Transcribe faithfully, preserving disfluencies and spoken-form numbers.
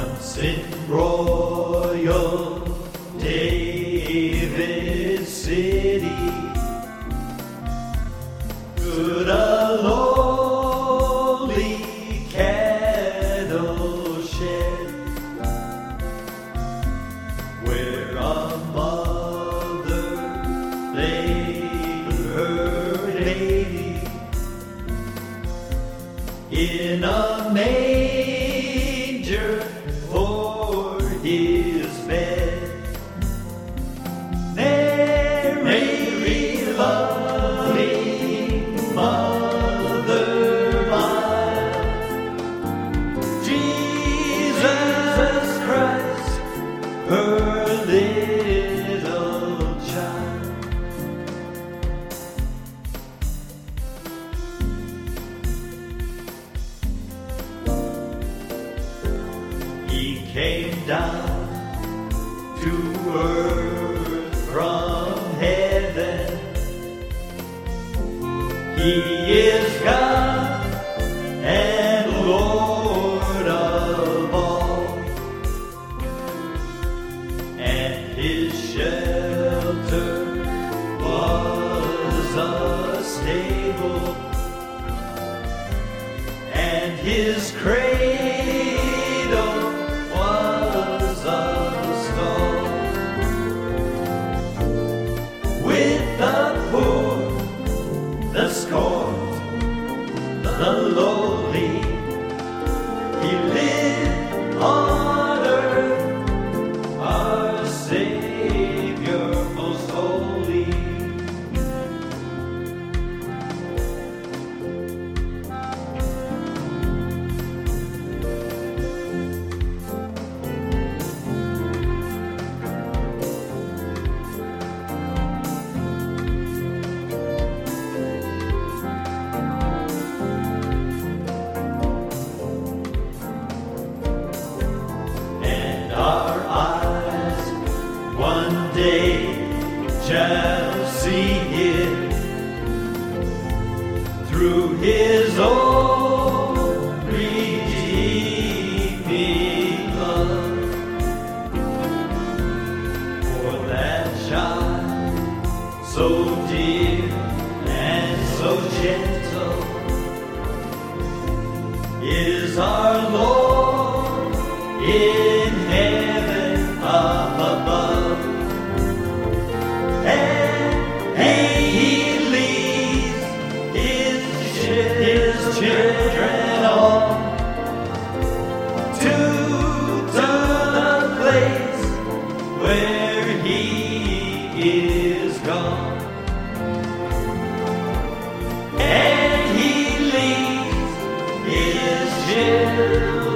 Once in royal David City stood a lowly cattle shed, where a mother laid her baby in a manger for his bed. Mary, loving mother mild, Jesus Christ, her little child. He came down to earth from heaven. He is God and Lord of all, and his shelter was a stable, and his cradle was a stall. With the poor, the scorned, the lowly, he lived on earth, our Savior most holy. Our eyes one day shall see it through his own redeeming love. For that child so dear and so gentle is our Lord in heaven up above, and he leads his, his children on to, to the place where he is gone, and he leads his children